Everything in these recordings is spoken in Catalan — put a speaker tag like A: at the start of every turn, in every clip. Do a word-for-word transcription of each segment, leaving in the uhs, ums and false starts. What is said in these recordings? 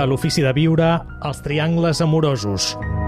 A: a l'Ofici de Viure, els triangles amorosos.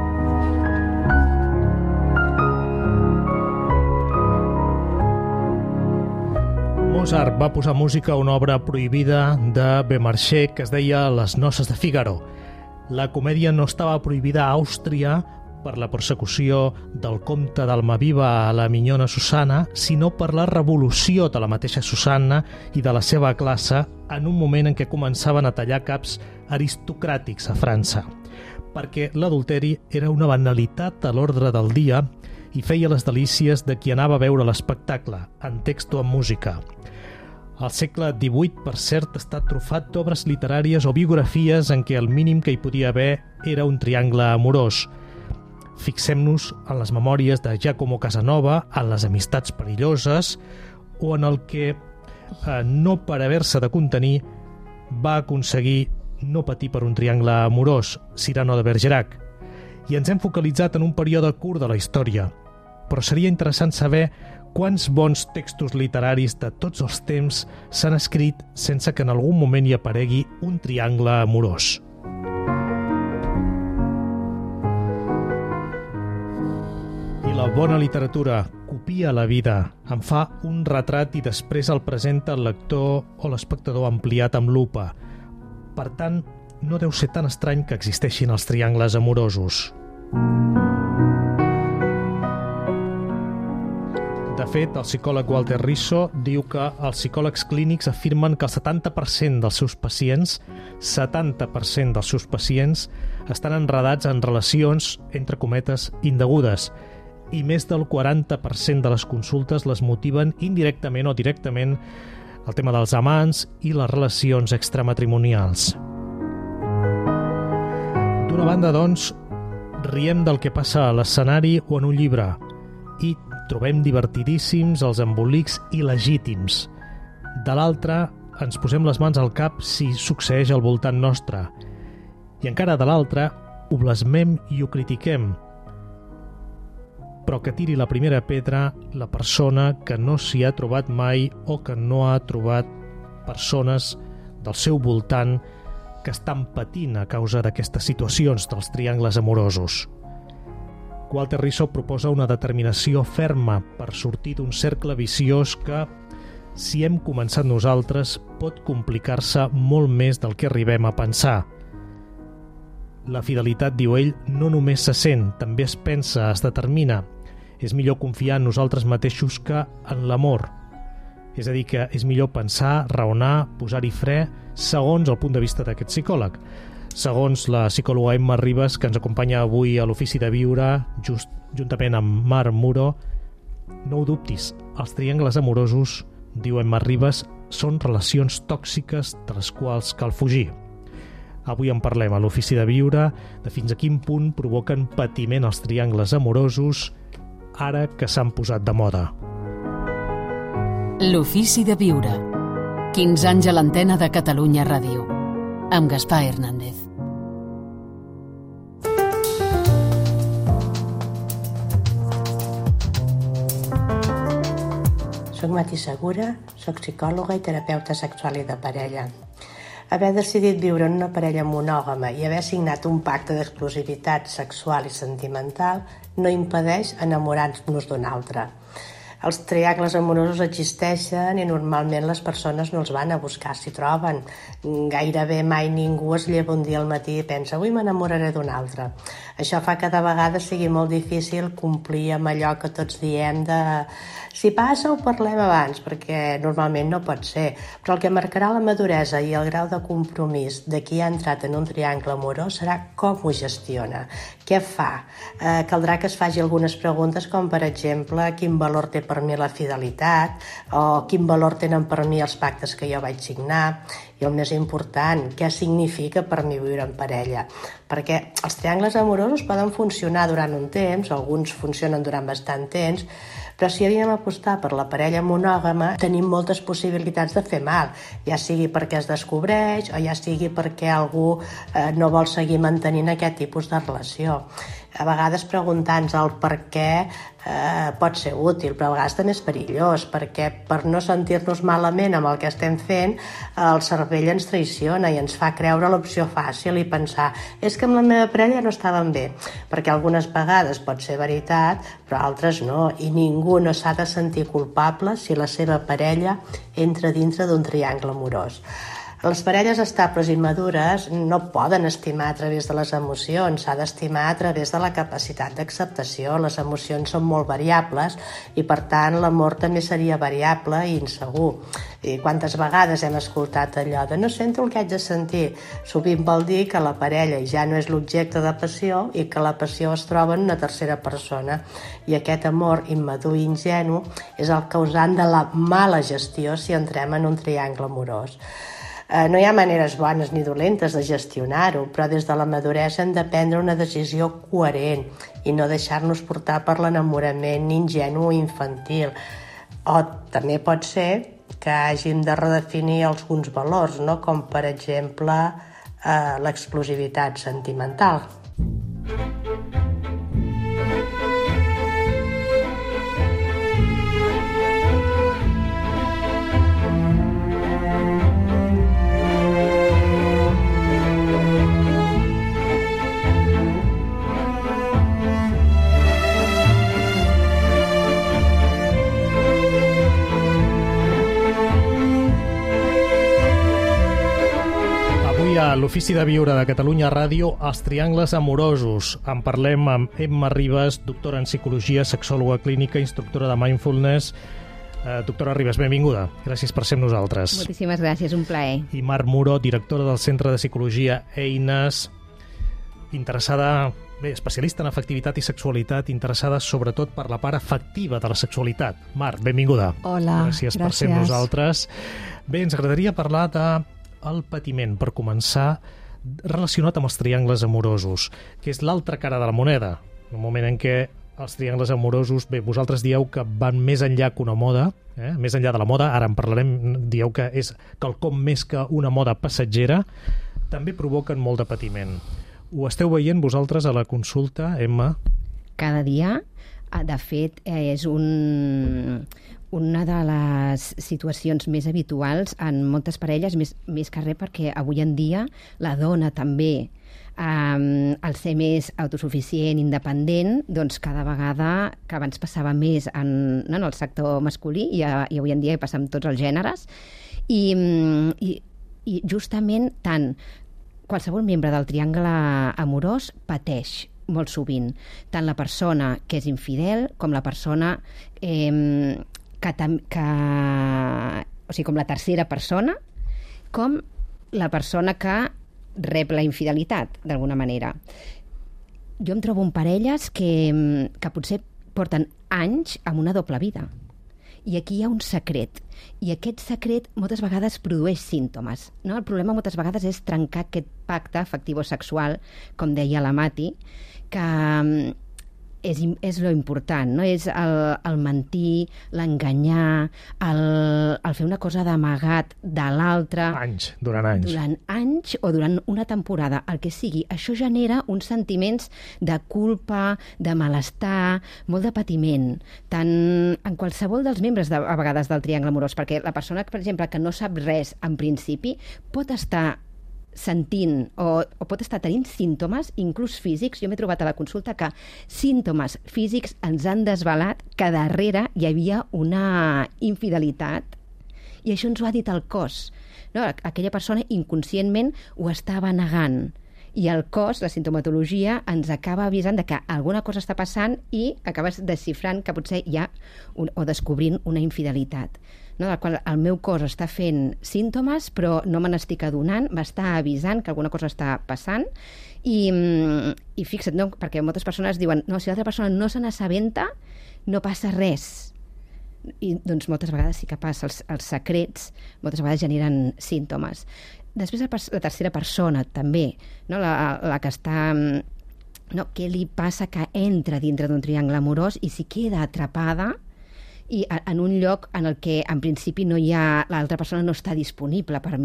A: Mozart va posar música a una obra prohibida de Beaumarchais que es deia Les noces de Figaro. La comèdia no estava prohibida a Àustria per la persecució del comte d'Almaviva a la minyona Susanna, sinó per la revolució de la mateixa Susanna i de la seva classe en un moment en què començaven a tallar caps aristocràtics a França, perquè l'adulteri era una banalitat a l'ordre del dia i feia les delícies de qui anava a veure l'espectacle, en text o en música. El segle divuit, per cert, està trufat d'obres literàries o biografies en què el mínim que hi podia haver era un triangle amorós. Fixem-nos en les memòries de Giacomo Casanova, en les amistats perilloses, o en el que, eh, no per haver-se de contenir, va aconseguir no patir per un triangle amorós, Cyrano de Bergerac. I ens hem focalitzat en un període curt de la història, però seria interessant saber quants bons textos literaris de tots els temps s'han escrit sense que en algun moment hi aparegui un triangle amorós. I la bona literatura copia la vida, en fa un retrat i després el presenta el lector o l'espectador ampliat amb lupa. Per tant, no deu ser tan estrany que existeixin els triangles amorosos. De fet, el psicòleg Walter Risso diu que els psicòlegs clínics afirmen que el setanta per cent dels seus pacients, setanta per cent dels seus pacients, estan enredats en relacions, entre cometes, indegudes, i més del quaranta per cent de les consultes les motiven indirectament o directament el tema dels amants i les relacions extramatrimonials. D'una banda, doncs, riem del que passa a l'escenari o en un llibre i trobem divertidíssims els embolics il·legítims. De l'altra, ens posem les mans al cap si succeeix al voltant nostre. I encara de l'altra, ho blasmem i ho critiquem. Però que tiri la primera pedra la persona que no s'hi ha trobat mai o que no ha trobat persones del seu voltant que estan patint a causa d'aquestes situacions dels triangles amorosos. Walter Risso proposa una determinació ferma per sortir d'un cercle viciós que, si hem començat nosaltres, pot complicar-se molt més del que arribem a pensar. La fidelitat, diu ell, no només se sent, també es pensa, es determina. És millor confiar en nosaltres mateixos que en l'amor. És a dir, que és millor pensar, raonar, posar-hi fre, segons el punt de vista d'aquest psicòleg. Segons la psicòloga Emma Ribas, que ens acompanya avui a l'Ofici de Viure, just, juntament amb Mar Muro, no ho dubtis, els triangles amorosos, diu Emma Ribas, són relacions tòxiques de les quals cal fugir. Avui en parlem a l'Ofici de Viure de fins a quin punt provoquen patiment els triangles amorosos ara que s'han posat de moda.
B: L'Ofici de Viure. quinze anys a l'antena de Catalunya Ràdio. Amb Gaspar Hernández.
C: Soc Mati Segura, soc psicòloga i terapeuta sexual i de parella. Haver decidit viure en una parella monògama i haver signat un pacte d'exclusivitat sexual i sentimental no impedeix enamorar-nos d'un altre. Els triangles amorosos existeixen i normalment les persones no els van a buscar, s'hi troben. Gairebé mai ningú es lleva un dia al matí i pensa avui m'enamoraré d'un altre. Això fa que de vegades sigui molt difícil complir amb allò que tots diem de si passa ho parlem abans, perquè normalment no pot ser. Però el que marcarà la maduresa i el grau de compromís de qui ha entrat en un triangle amorós serà com ho gestiona, què fa. Eh, caldrà que es faci algunes preguntes com per exemple quin valor té per mi la fidelitat o quin valor tenen per mi els pactes que jo vaig signar i el més important, què significa per mi viure en parella. Perquè els triangles amorosos poden funcionar durant un temps, alguns funcionen durant bastant temps, però si havíem apostat per la parella monògama tenim moltes possibilitats de fer mal, ja sigui perquè es descobreix o ja sigui perquè algú eh, no vol seguir mantenint aquest tipus de relació. a vegades preguntar-nos el per què eh, pot ser útil, però a vegades també és perillós, perquè per no sentir-nos malament amb el que estem fent, el cervell ens traiciona i ens fa creure l'opció fàcil i pensar és que amb la meva parella no estàvem bé, perquè algunes vegades pot ser veritat, però altres no, i ningú no s'ha de sentir culpable si la seva parella entra dintre d'un triangle amorós. Les parelles estables i madures no poden estimar a través de les emocions, s'ha d'estimar a través de la capacitat d'acceptació. Les emocions són molt variables i, per tant, l'amor també seria variable i insegur. I quantes vegades hem escoltat allò de no sento el que haig de sentir? Sovint vol dir que la parella ja no és l'objecte de passió i que la passió es troba en una tercera persona. I aquest amor immadur i ingenu és el causant de la mala gestió si entrem en un triangle amorós. Eh, no hi ha maneres bones ni dolentes de gestionar-ho, però des de la maduresa hem de prendre una decisió coherent i no deixar-nos portar per l'enamorament ingenu o infantil. O també pot ser que hàgim de redefinir alguns valors, no? Com per exemple eh, l'exclusivitat sentimental.
A: A l'Ofici de Viure de Catalunya Ràdio, els triangles amorosos. En parlem amb Emma Ribas, doctora en psicologia, sexòloga clínica, instructora de mindfulness. Eh, doctora Ribas, benvinguda. Gràcies per ser amb nosaltres.
D: Moltíssimes gràcies, un plaer.
A: I Mar Muro, directora del Centre de Psicologia Eines, interessada, bé, especialista en afectivitat i sexualitat, interessada sobretot per la part afectiva de la sexualitat. Mar, benvinguda.
E: Hola,
A: gràcies. Gràcies
E: gràcies.
A: per ser amb nosaltres. Bé, ens agradaria parlar de el patiment, per començar, relacionat amb els triangles amorosos, que és l'altra cara de la moneda. Un moment en què els triangles amorosos, bé, vosaltres dieu que van més enllà que una moda, eh? més enllà de la moda, ara en parlarem, dieu que és quelcom més que una moda passatgera, també provoquen molt de patiment. Ho esteu veient vosaltres a la consulta, Emma?
D: Cada dia, de fet, és un... una de les situacions més habituals en moltes parelles, més, més que res perquè avui en dia la dona també, um, al ser més autosuficient, independent, doncs cada vegada, que abans passava més en, no, en el sector masculí i, a, i avui en dia passa amb tots els gèneres, i, i, i justament tant qualsevol membre del triangle amorós pateix molt sovint, tant la persona que és infidel com la persona eh, que, que, o sigui, com la tercera persona, com la persona que rep la infidelitat, d'alguna manera. Jo em trobo en parelles que, que potser porten anys amb una doble vida. I aquí hi ha un secret. I aquest secret moltes vegades produeix símptomes. No? El problema moltes vegades és trencar aquest pacte afectivo-sexual, com deia la Mati, que és, és lo important, no? És el, el mentir, l'enganyar, el, el fer una cosa d'amagat de l'altre.
A: Anys, durant anys.
D: Durant anys o durant una temporada, el que sigui. Això genera uns sentiments de culpa, de malestar, molt de patiment, tant en qualsevol dels membres, de, a vegades, del triangle amorós, perquè la persona, per exemple, que no sap res en principi, pot estar sentint o, o pot estar tenint símptomes, inclús físics. Jo m'he trobat a la consulta que símptomes físics ens han desvelat que darrere hi havia una infidelitat i això ens ho ha dit el cos. No? Aquella persona inconscientment ho estava negant i el cos, la sintomatologia, ens acaba avisant de que alguna cosa està passant i acabes desxifrant que potser hi ha un, o descobrint una infidelitat. No, del qual el meu cos està fent símptomes, però no me n'estic adonant, m'està avisant que alguna cosa està passant, i, i fixa't, no? Perquè moltes persones diuen no, si l'altra persona no se n'assabenta, no passa res. I doncs moltes vegades sí que passa, els, els secrets moltes vegades generen símptomes. Després la tercera persona, també, no? la, la que està... No? Què li passa que entra dintre d'un triangle amorós i si queda atrapada i en un lloc en el que en principi no hi ha, l'altra persona no està disponible per a mi, no? Que moltes vegades s'entra en una lluita d'aconseguir allò que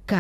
D: que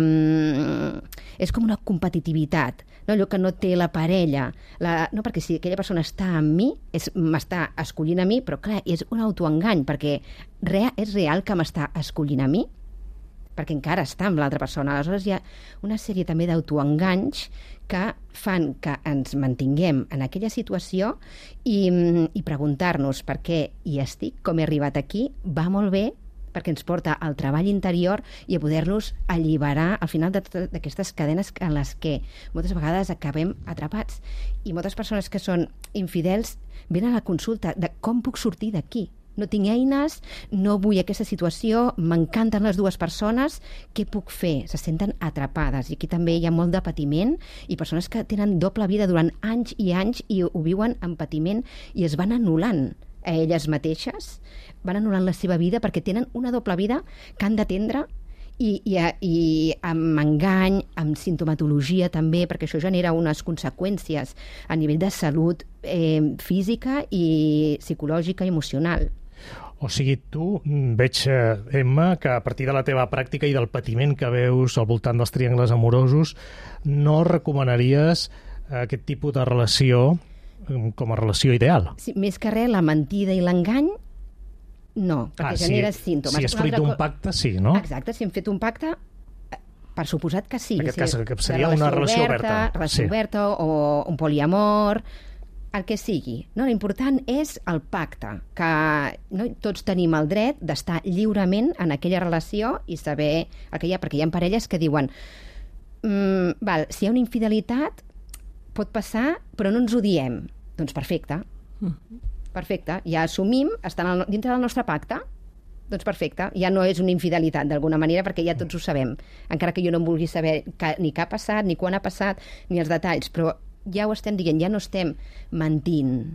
D: mm, és com una competitivitat, no? Allò que no té la parella. La, no perquè si aquella persona està amb mi, és, m'està escollint a mi, però clar, és un autoengany, perquè rea, és real que m'està escollint a mi, perquè encara està amb l'altra persona. Aleshores hi ha una sèrie també d'autoenganys que fan que ens mantinguem en aquella situació i, i preguntar-nos per què hi estic, com he arribat aquí, va molt bé, perquè ens porta al treball interior i a poder-nos alliberar al final d'aquestes cadenes en les que moltes vegades acabem atrapats. I moltes persones que són infidels venen a la consulta de com puc sortir d'aquí. No tinc eines, no vull aquesta situació, m'encanten les dues persones, què puc fer? Se senten atrapades. I aquí també hi ha molt de patiment i persones que tenen doble vida durant anys i anys i ho viuen en patiment i es van anul·lant a elles mateixes, van anul·lant la seva vida perquè tenen una doble vida que han d'atendre i, i, i amb engany, amb sintomatologia també, perquè això genera unes conseqüències a nivell de salut eh, física i psicològica i emocional.
A: O sigui, tu veig, Emma, que a partir de la teva pràctica i del patiment que veus al voltant dels triangles amorosos, no recomanaries aquest tipus de relació com a relació ideal.
D: Sí, més que res, la mentida i l'engany, no, perquè ah, genera
A: si,
D: símptomes.
A: Si és fruit d'un pacte, sí, no?
D: Exacte, si hem fet un pacte, per suposat que sí.
A: En aquest
D: si
A: cas, que seria relació una relació oberta.
D: Relació sí. oberta o un poliamor, el que sigui. No, l'important és el pacte, que no, tots tenim el dret d'estar lliurement en aquella relació i saber el que hi ha, perquè hi ha parelles que diuen mm, val, si hi ha una infidelitat, pot passar, però no ens ho diem. Doncs perfecte. Perfecte. Ja assumim, estan dintre del nostre pacte, doncs perfecte. Ja no és una infidelitat, d'alguna manera, perquè ja tots ho sabem. Encara que jo no em vulgui saber ni què ha passat, ni quan ha passat, ni els detalls, però ja ho estem dient, ja no estem mentint.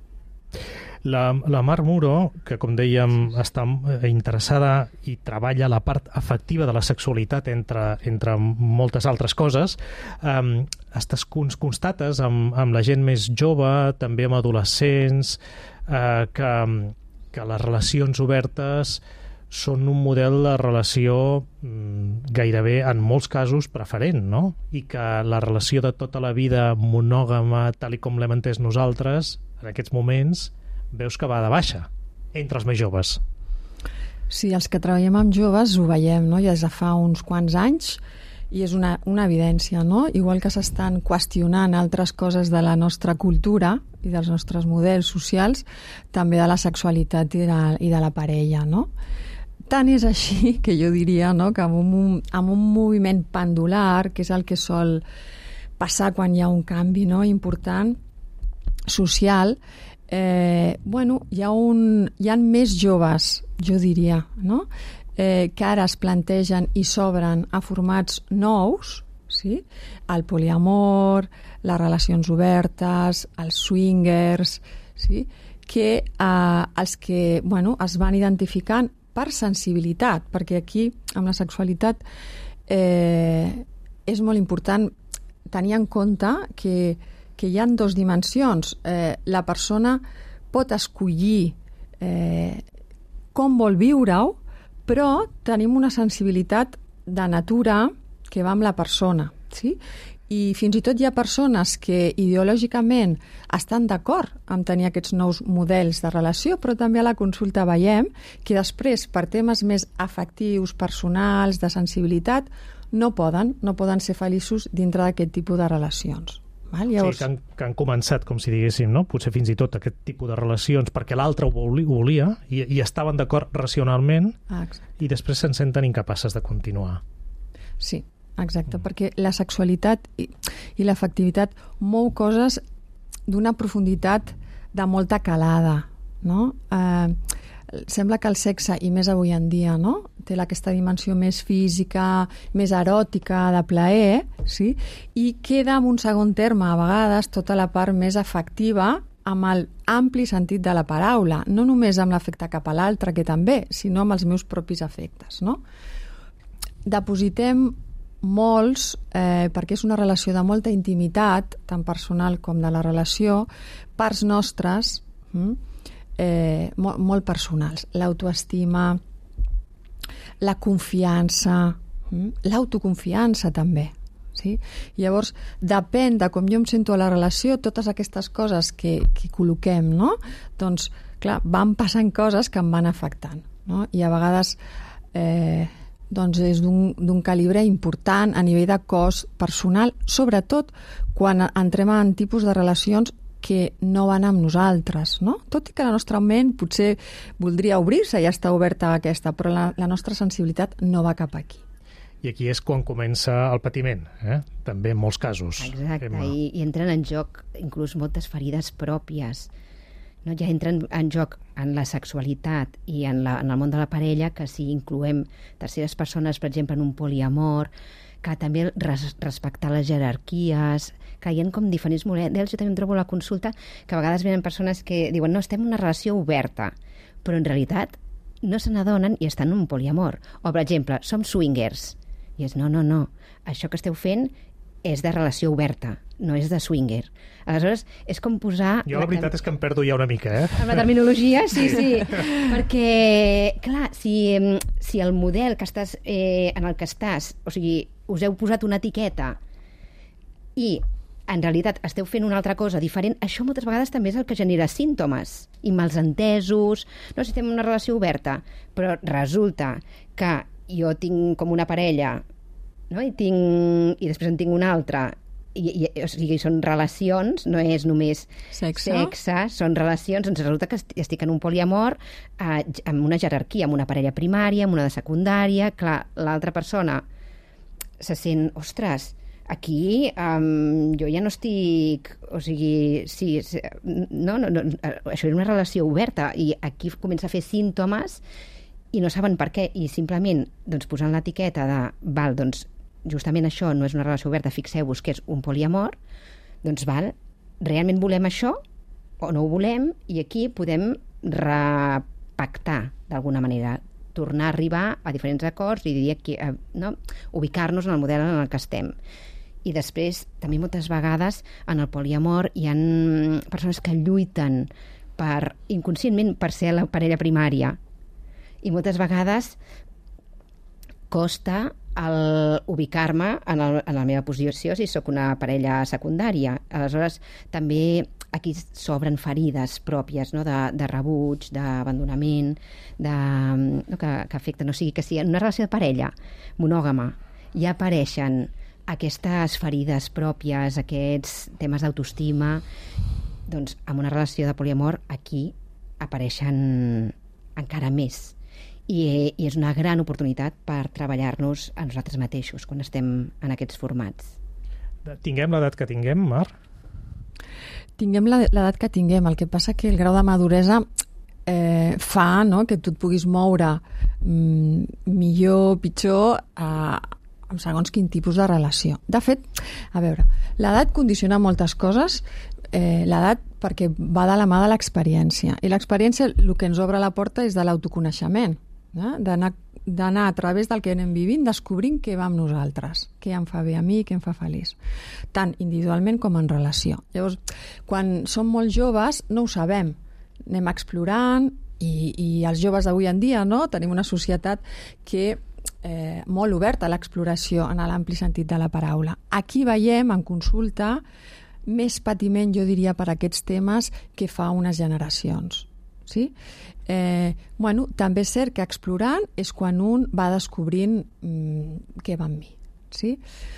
A: La, la Mar Muro, que com dèiem està interessada i treballa la part afectiva de la sexualitat entre, entre moltes altres coses, eh, estàs constates amb, amb la gent més jove, també amb adolescents, eh, que, que les relacions obertes són un model de relació mm, gairebé, en molts casos, preferent, no? I que la relació de tota la vida monògama, tal i com l'hem entès nosaltres, en aquests moments, veus que va de baixa entre els més joves.
E: Sí, els que treballem amb joves ho veiem, no? Ja des de fa uns quants anys i és una, una evidència, no? Igual que s'estan qüestionant altres coses de la nostra cultura i dels nostres models socials, també de la sexualitat i de, i de la parella, no? Tant és així que jo diria, no, que amb un, amb un moviment pendular, que és el que sol passar quan hi ha un canvi, no, important, social, eh, bueno, hi ha, un, hi ha més joves, jo diria, no? eh, que ara es plantegen i s'obren a formats nous, sí? El poliamor, les relacions obertes, els swingers, sí? Que eh, els que bueno, es van identificant per sensibilitat, perquè aquí, amb la sexualitat, eh, és molt important tenir en compte que que hi ha dues dimensions. Eh, la persona pot escollir eh, com vol viure-ho, però tenim una sensibilitat de natura que va amb la persona. Sí? I fins i tot hi ha persones que ideològicament estan d'acord amb tenir aquests nous models de relació, però també a la consulta veiem que després, per temes més afectius, personals, de sensibilitat, no poden, no poden ser feliços dintre d'aquest tipus de relacions. Val? Llavors...
A: Sí, que han, que han començat, com si diguéssim, no? Potser fins i tot aquest tipus de relacions perquè l'altre ho volia i, i estaven d'acord racionalment.
E: Ah,
A: i després se'n senten incapaces de continuar.
E: Sí, exacte, mm. perquè la sexualitat i, i l'afectivitat mou coses d'una profunditat de molta calada, no? Eh, sembla que el sexe, i més avui en dia, no? Té aquesta dimensió més física, més eròtica, de plaer, sí? I queda en un segon terme, a vegades, tota la part més afectiva, amb el ampli sentit de la paraula, no només amb l'afecte cap a l'altre, que també, sinó amb els meus propis afectes, no? Depositem molts, eh, perquè és una relació de molta intimitat, tant personal com de la relació, parts nostres, hm? Eh, molt, molt personals. L'autoestima, la confiança, Mm? L'autoconfiança també. Sí? Llavors, depèn de com jo em sento a la relació, totes aquestes coses que, que col·loquem, no? Doncs, clar, van passant coses que em van afectant, no? I a vegades eh, doncs és d'un calibre important a nivell de cos personal, sobretot quan entrem en tipus de relacions que no van amb nosaltres, no? Tot i que la nostra ment potser voldria obrir-se, ja està oberta a aquesta, però la, la nostra sensibilitat no va cap aquí.
A: I aquí és quan comença el patiment, eh? També en molts casos.
D: Exacte, I, i entren en joc inclús moltes ferides pròpies. No? Ja entren en joc en la sexualitat i en, la, en el món de la parella, que si incloem terceres persones, per exemple, en un poliamor, que també res, respectar les jerarquies, que hi ha com diferents models. Jo també em trobo a la consulta que a vegades venen persones que diuen no, estem en una relació oberta, però en realitat no se n'adonen i estan en un poliamor. O, per exemple, som swingers. I és, no, no, no, això que esteu fent és de relació oberta, no és de swinger. Aleshores, és com posar...
A: Jo la veritat és que em perdo ja una mica, eh?
D: Amb la terminologia, sí, sí. Perquè, clar, si, si el model que estàs, eh, en el que estàs, o sigui, us heu posat una etiqueta i en realitat esteu fent una altra cosa diferent, això moltes vegades també és el que genera símptomes i malsentesos. No, si estem en una relació oberta, però resulta que jo tinc com una parella, no? I, tinc, i després en tinc una altra, i, i, o sigui, són relacions, no és només
E: sexe,
D: sexe són relacions, doncs resulta que estic en un poliamor eh, amb una jerarquia, amb una parella primària, amb una de secundària, clar, l'altra persona se sent, ostres, aquí um, jo ja no estic, o sigui, sí, no, no, no, això és una relació oberta i aquí comença a fer símptomes i no saben per què, i simplement doncs, posant l'etiqueta de, val, doncs, justament això no és una relació oberta, fixeu-vos que és un poliamor, doncs val, realment volem això o no ho volem, i aquí podem repactar d'alguna manera, tornar a arribar a diferents acords i diria que, no, ubicar-nos en el model en el que estem. I després, també moltes vegades en el poliamor hi ha persones que lluiten per, inconscientment per ser la parella primària, i moltes vegades costa el ubicar-me en, el, en la meva posició si sóc una parella secundària. Aleshores, també aquí s'obren ferides pròpies, no? de, de rebuig, d'abandonament, de, no? que, que afecten. O sigui, que si en una relació de parella monògama ja apareixen aquestes ferides pròpies, aquests temes d'autoestima, doncs en una relació de poliamor aquí apareixen encara més. I, i és una gran oportunitat per treballar-nos a nosaltres mateixos quan estem en aquests formats.
A: Tinguem l'edat que tinguem, Mar?
E: Tinguem l'edat que tinguem. El que passa que el grau de maduresa eh, fa, no?, que tu et puguis moure mm, millor, pitjor, a, amb segons quin tipus de relació. De fet, a veure, l'edat condiciona moltes coses, eh, l'edat perquè va de la mà de l'experiència. I l'experiència, el que ens obre la porta és de l'autoconeixement, eh? d'anar a través del que anem vivint, descobrint què va amb nosaltres, què em fa bé a mi, què em fa feliç, tant individualment com en relació. Llavors, quan som molt joves, no ho sabem. Anem explorant i, i els joves d'avui en dia, no?, tenim una societat que eh, molt oberta a l'exploració en l'ampli sentit de la paraula. Aquí veiem, en consulta, més patiment, jo diria, per aquests temes que fa unes generacions. Sí? Eh, bueno, també és cert que explorant és quan un va descobrint mm, què va amb mi. Sí?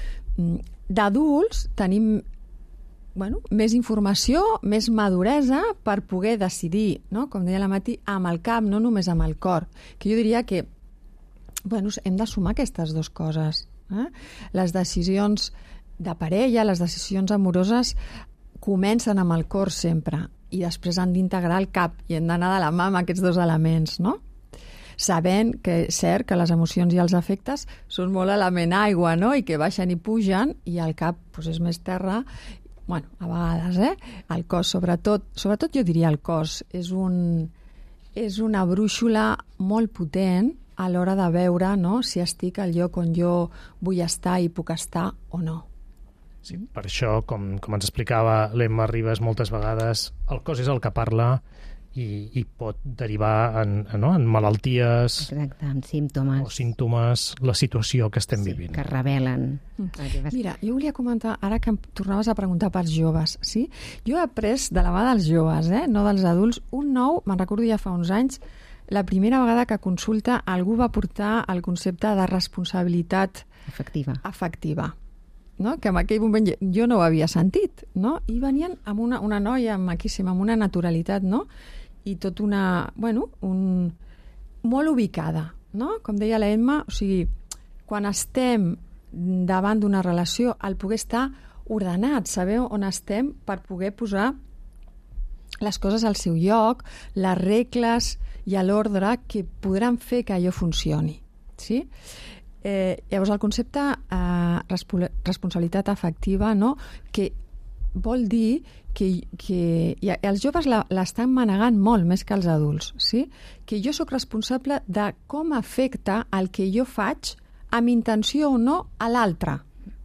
E: D'adults tenim bueno, més informació, més maduresa per poder decidir, no? Com deia la Mati, amb el cap, no només amb el cor. Que jo diria que bueno, hem de sumar aquestes dues coses. Eh? Les decisions de parella, les decisions amoroses comencen amb el cor sempre i després han d'integrar el cap i han d'anar de la mà amb aquests dos elements, no? Sabent que és cert que les emocions i els afectes són molt element aigua, no? I que baixen i pugen i el cap doncs, és més terra. Bueno, a vegades, eh? El cos, sobretot, sobretot jo diria el cos, és, un, és una brúixola molt potent a l'hora de veure, no?, si estic al lloc on jo vull estar i puc estar o no.
A: Sí, per això, com, com ens explicava l'Emma Ribas moltes vegades, el cos és el que parla i, i pot derivar en, no? en malalties
D: Exacte, en símptomes.
A: o símptomes la situació que estem
D: sí,
A: vivint.
D: que revelen.
E: Mm. Mira, jo volia comentar, ara que em tornaves a preguntar pels joves, sí? Jo he après de la mà dels joves, eh? no dels adults, un nou, me'n recordo ja fa uns anys, la primera vegada que a consulta algú va portar el concepte de responsabilitat
D: Efectiva.
E: afectiva, no? Que en aquell moment jo no ho havia sentit, no? I venien amb una, una noia maquíssima, amb una naturalitat, no? I tot una, bueno, un, molt ubicada, no? Com deia la Emma, o sigui, quan estem davant d'una relació, el poder estar ordenat, saber on estem per poder posar les coses al seu lloc, les regles i l'ordre que podran fer que allò funcioni, sí? Eh, llavors, el concepte eh, respo- responsabilitat afectiva, no? Que vol dir que, que i els joves la, l'estan manegant molt més que els adults, sí? Que jo sóc responsable de com afecta el que jo faig amb intenció o no a l'altre.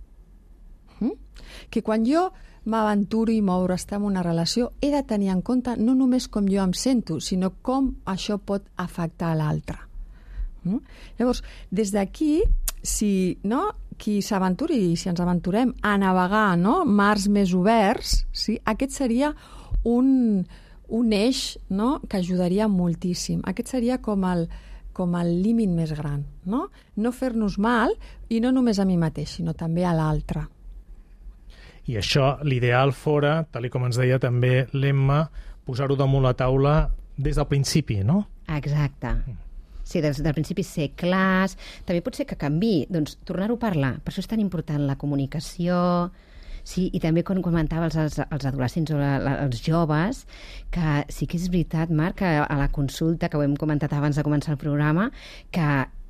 E: Mm? Que quan jo m'aventuro i moure, estar en una relació, he de tenir en compte no només com jo em sento, sinó com això pot afectar a l'altre. Mm? Llavors, des d'aquí, si no, qui s'aventuri i si ens aventurem a navegar, no, mars més oberts, sí, aquest seria un, un eix, no, que ajudaria moltíssim. Aquest seria com el, com el límit més gran, no? No fer-nos mal, i no només a mi mateix, sinó també a l'altre.
A: I això, l'ideal fora, tal com ens deia també l'Emma, posar-ho damunt la taula des del principi, no?
D: Exacte. Sí, des del principi ser clars. També pot ser que canvi, doncs tornar-ho a parlar. Per això és tan important la comunicació. Sí, i també quan comentaves els, els adolescents o la, la, els joves, que sí que és veritat, Marc, que a la consulta, que ho hem comentat abans de començar el programa, que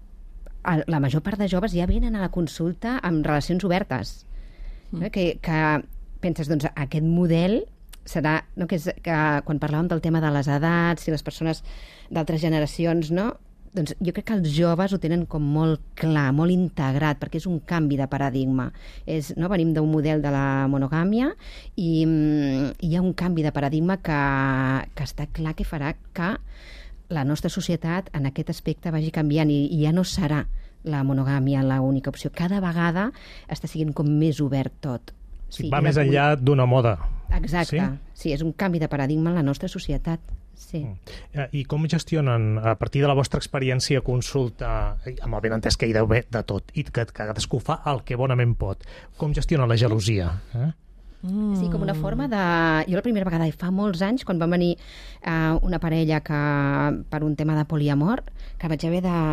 D: la major part de joves ja venen a la consulta amb relacions obertes. Mm. Que, que penses, doncs, aquest model serà, no, que, és, que quan parlàvem del tema de les edats i les persones d'altres generacions, no? Doncs jo crec que els joves ho tenen com molt clar, molt integrat, perquè és un canvi de paradigma. És, no? Venim d'un model de la monogàmia i, i hi ha un canvi de paradigma que, que està clar que farà que la nostra societat en aquest aspecte vagi canviant i, i ja no serà la monogàmia l'única opció. Cada vegada està sent com més obert tot.
A: Sí, va més enllà d'una moda.
D: Exacte. Sí? Sí, és un canvi de paradigma en la nostra societat. Sí.
A: I com gestionen, a partir de la vostra experiència a consulta, amb el benentès que hi deu haver de tot, i que cadascú fa el que bonament pot, com gestiona la gelosia? Eh?
D: Mm. Sí, com una forma de... Jo la primera vegada, fa molts anys, quan va venir uh, una parella que, per un tema de poliamor, que vaig haver de...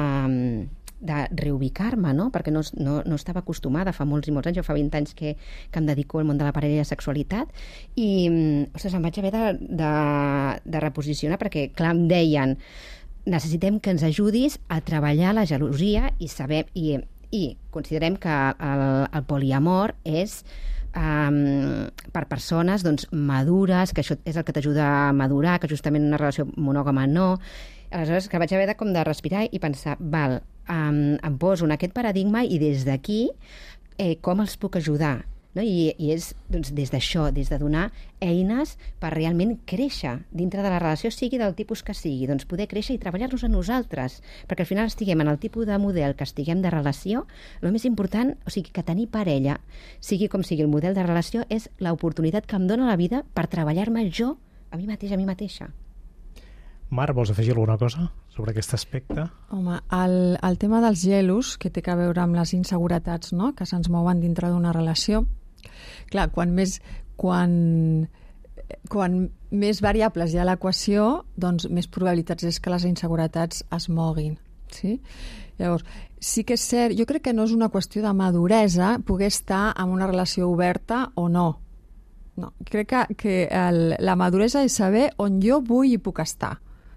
D: de reubicar-me, no? Perquè no, no, no estava acostumada fa molts i molts anys, jo fa vint anys que, que em dedico al món de la parella i la sexualitat, i ostres, em vaig haver de, de, de reposicionar perquè, clar, em deien necessitem que ens ajudis a treballar la gelosia i saber, i, i considerem que el, el poliamor és um, per persones doncs, madures, que això és el que t'ajuda a madurar, que justament una relació monògama no. Aleshores, que vaig haver de, com de respirar i pensar, val, um, em poso en aquest paradigma i des d'aquí eh, com els puc ajudar? No? I, i és doncs, des d'això, des de donar eines per realment créixer dintre de la relació, sigui del tipus que sigui, doncs poder créixer i treballar-nos a nosaltres, perquè al final estiguem en el tipus de model que estiguem de relació, el més important, o sigui, que tenir parella, sigui com sigui el model de relació, és l'oportunitat que em dona la vida per treballar-me jo a mi mateix, a mi mateixa.
A: Mar, vols afegir alguna cosa sobre aquest aspecte?
E: Home, el, el tema dels gelos, que té a veure amb les inseguretats, no?, que se'ns mouen dintre d'una relació, clar, quan més, quan, quan més variables hi ha a l'equació, doncs més probabilitats és que les inseguretats es moguin, sí? Llavors, sí que és cert, jo crec que no és una qüestió de maduresa poder estar en una relació oberta o no. No, crec que, que el, la maduresa és saber on jo vull i puc estar.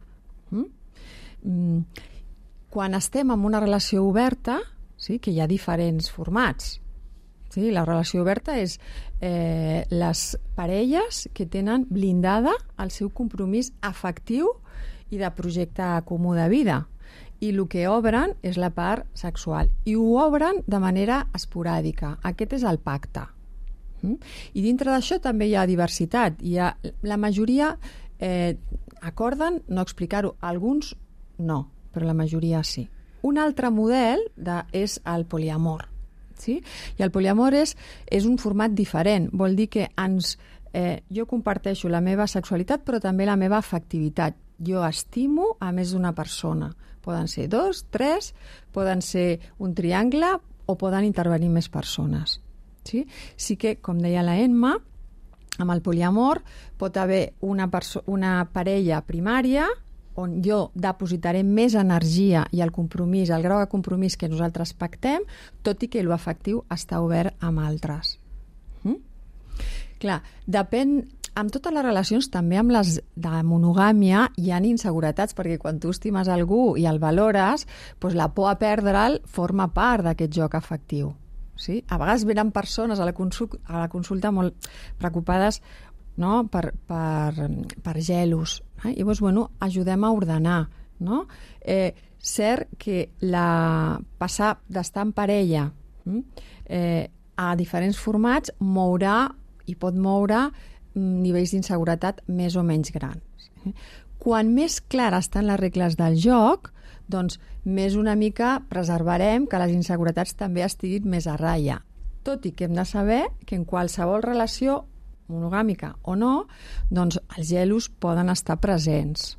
E: Mm? Quan estem en una relació oberta, sí, que hi ha diferents formats. Sí, la relació oberta és eh, les parelles que tenen blindada el seu compromís afectiu i de projecte comú de vida. I el que obren és la part sexual. I ho obren de manera esporàdica. Aquest és el pacte. Mm? I dintre d'això també hi ha diversitat. Hi ha, la majoria eh, acorden no explicar-ho. Alguns no, però la majoria sí. Un altre model de, és el poliamor. Sí? I el poliamor és, és un format diferent. Vol dir que ens, eh, jo comparteixo la meva sexualitat, però també la meva afectivitat. Jo estimo a més d'una persona. Poden ser dos, tres, poden ser un triangle o poden intervenir més persones. Sí, sí que, com deia la Emma, amb el poliamor pot haver una, perso- una parella primària on jo depositaré més energia i el compromís, el grau de compromís que nosaltres pactem, tot i que l'afectiu està obert amb altres. Mm? Clar, depèn... Amb totes les relacions, també amb les de monogàmia, hi ha inseguretats, perquè quan tu estimes algú i el valores, doncs la por a perdre'l forma part d'aquest joc afectiu. Sí? A vegades venen persones a la consulta, a la consulta molt preocupades, no? per, per, per gelos. Eh? I llavors, bueno, ajudem a ordenar. No? Eh, cert que la, passar d'estar en parella eh, a diferents formats mourà i pot moure nivells d'inseguretat més o menys grans. Quan més clares estan les regles del joc, doncs més una mica preservarem que les inseguretats també estiguin més a ratlla. Tot i que hem de saber que en qualsevol relació, monogàmica o no, doncs els gelos poden estar presents.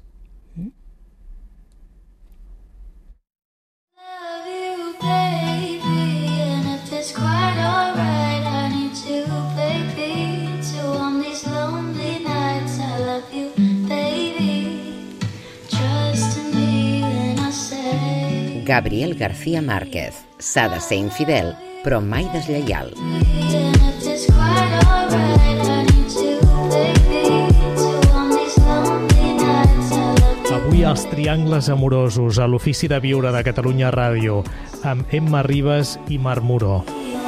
F: Love you, baby, and if it's quite alright, I need to play pizza on these lonely nights. I love you, baby, trust in me when I say.
G: Gabriel García Márquez. S'ha de ser infidel, però mai deslleial.
F: And if it's quite alright, I need to play pizza on these lonely nights. I love you.
A: Avui els triangles amorosos a l'Ofici de Viure de Catalunya Ràdio amb Emma Ribas i Marc Moró.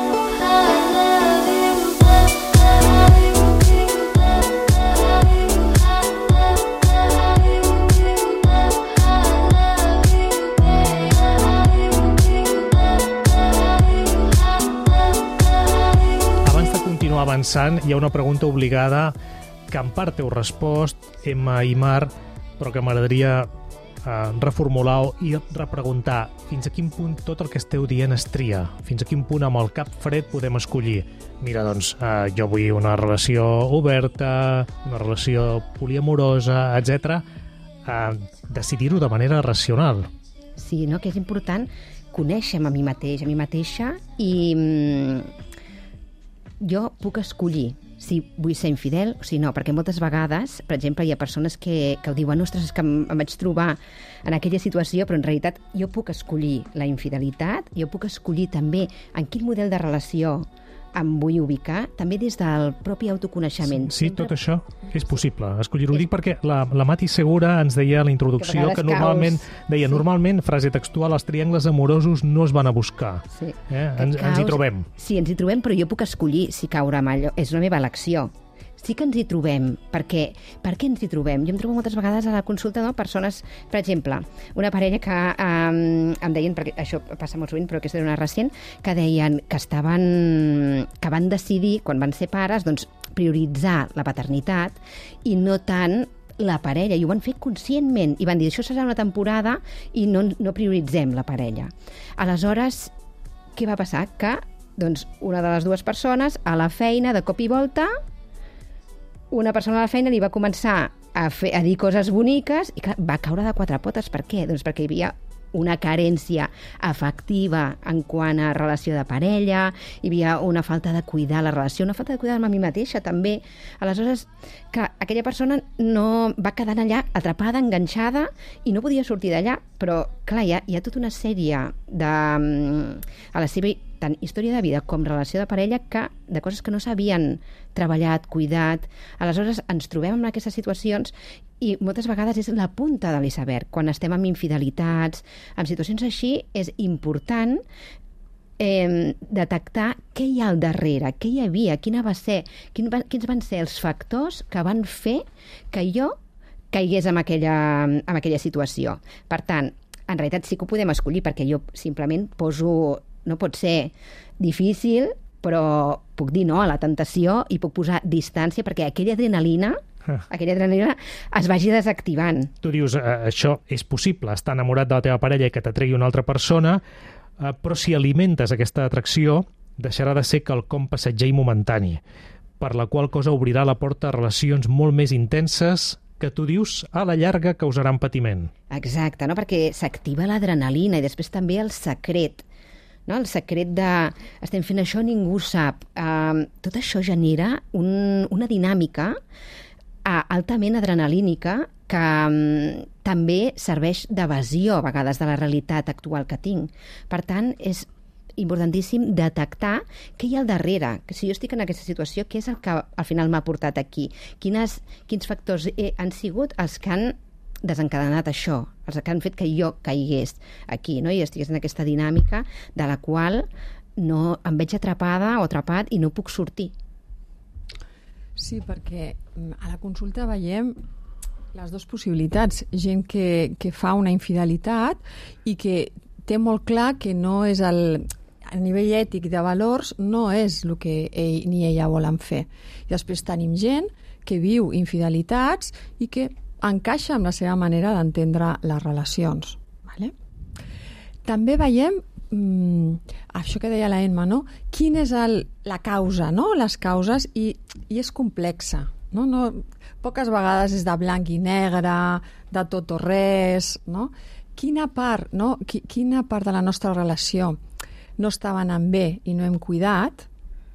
A: Avançant, hi ha una pregunta obligada que en part heu respost, Emma i Marc, però que m'agradaria eh, reformular i repreguntar fins a quin punt tot el que esteu dient es tria, fins a quin punt amb el cap fred podem escollir. Mira, doncs, eh, jo vull una relació oberta, una relació poliamorosa, etcètera. Eh, decidir-ho de manera racional.
D: Sí, no? Que és important conèixer-me a mi mateix, a mi mateixa, i mm, jo puc escollir si vull ser infidel o si no, perquè moltes vegades, per exemple, hi ha persones que, que ho diuen, ostres, és que em, em vaig trobar en aquella situació, però en realitat jo puc escollir la infidelitat, jo puc escollir també en quin model de relació em vull ubicar, també des del propi autoconeixement.
A: Sí, sí, tot això és possible. Escollir-ho dic perquè la, la Mati Segura ens deia a la introducció que, que normalment, caus. deia, sí. normalment, frase textual, els triangles amorosos no es van a buscar. Sí. Eh? Ens, caus, ens hi trobem.
D: Sí, ens hi trobem, però jo puc escollir si caure amb allò. És la meva elecció. Sí que ens hi trobem, perquè per què ens hi trobem? Jo em trobo moltes vegades a la consulta, no? Persones, per exemple, una parella que um, em deien, perquè això passa molt sovint, però aquesta era una recent, que deien que estaven, que van decidir, quan van ser pares, doncs prioritzar la paternitat i no tant la parella, i ho van fer conscientment, i van dir, això serà una temporada i no, no prioritzem la parella. Aleshores, què va passar? Que doncs, una de les dues persones, a la feina, de cop i volta, una persona a la feina li va començar a, fer, a dir coses boniques i clar, va caure de quatre potes. Per què? Doncs perquè hi havia una carència afectiva en quant a relació de parella, hi havia una falta de cuidar la relació, una falta de cuidar amb mi mateixa també. Aleshores, clar, aquella persona no va quedant allà atrapada, enganxada, i no podia sortir d'allà, però clar, hi ha, hi ha tota una sèrie de, a la seva tant història de vida com relació de parella que, de coses que no s'havien treballat, cuidat. Aleshores ens trobem en aquestes situacions i moltes vegades és la punta de l'iceberg. Quan estem amb infidelitats, en situacions així, és important eh, detectar què hi ha al darrere, què hi havia, quina va ser, quin va, quins van ser els factors que van fer que jo caigués en aquella, en aquella situació. Per tant, en realitat sí que ho podem escollir, perquè jo simplement poso... No pot ser difícil, però puc dir no a la tentació i puc posar distància, perquè aquella adrenalina aquella adrenalina es vagi desactivant.
A: Tu dius, eh, això és possible, estar enamorat de la teva parella i que t'atregui una altra persona, eh, però si alimentes aquesta atracció, deixarà de ser quelcom passatger i momentani, per la qual cosa obrirà la porta a relacions molt més intenses que tu dius a la llarga causaran patiment.
D: Exacte, no? Perquè s'activa l'adrenalina i després també el secret. No? El secret de estem fent això, ningú sap. Uh, tot això genera un, una dinàmica uh, altament adrenalínica que um, també serveix d'evasió a vegades de la realitat actual que tinc. Per tant, és importantíssim detectar què hi ha al darrere, que si jo estic en aquesta situació, què és el que al final m'ha portat aquí? Quines, quins factors he, han sigut els que han desencadenat això, els que han fet que jo caigués aquí, no? I estigués en aquesta dinàmica de la qual no em veig atrapada o atrapat i no puc sortir.
E: Sí, perquè a la consulta veiem les dues possibilitats. Gent que, que fa una infidelitat i que té molt clar que no és el... a nivell ètic de valors no és el que ell ni ella volen fer. I després tenim gent que viu infidelitats i que encaixa amb la seva manera d'entendre les relacions. Vale? També veiem mmm, això que deia la Emma, no? Quina és el, la causa, no? Les causes, i, i és complexa. No? No, poques vegades és de blanc i negre, de tot o res. No? Quina part, no? Quina part de la nostra relació no estava anant bé i no hem cuidat,